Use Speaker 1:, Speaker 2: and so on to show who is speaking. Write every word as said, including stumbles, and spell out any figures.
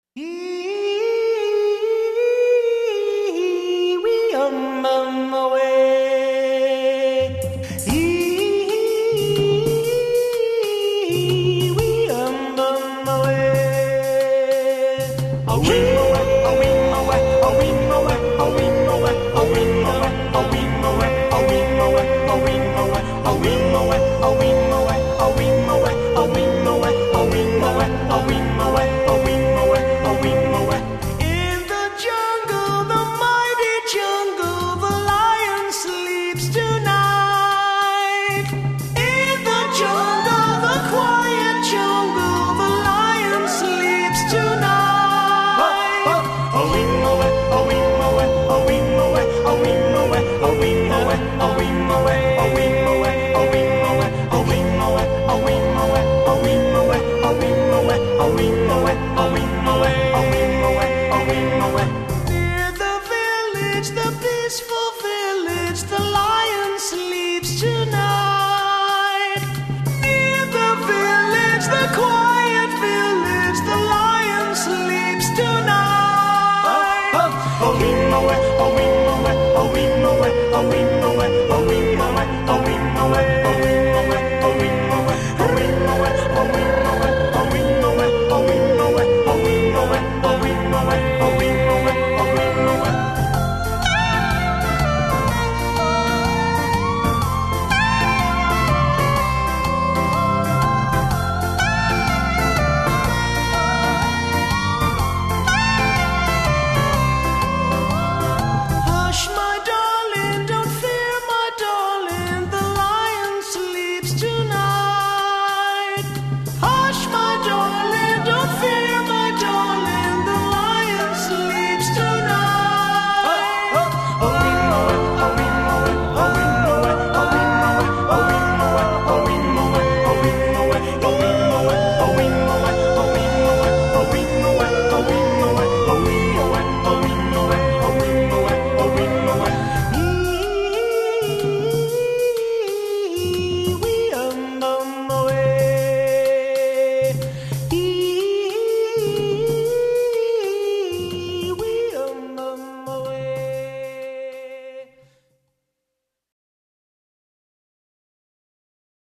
Speaker 1: Wee um um away. Wee um um away. A wee away, a wee away, a wee away, a wee away, a wee away, a wee away, a wee away, a wee away, a wee away, a wee away, a wee away, a wee away, a wee away, a wee away, a wee away, a wee away. In the jungle, the mighty jungle, the lion sleeps tonight. In the jungle, the quiet jungle, the lion sleeps tonight. A wee away, a wee away, a wee away, a wee away, a wee away, a wee away, a wee away, a wee away, a wee away, a wee away, a wee away, a wee away, a wee away, a wee away, a wee away, a wee away. Near the village, the peaceful village, the lion sleeps tonight. Near the village, the quiet village, the lion sleeps tonight. A wee away, a wee away, a wee away, a wee away, a wee away, a wee away.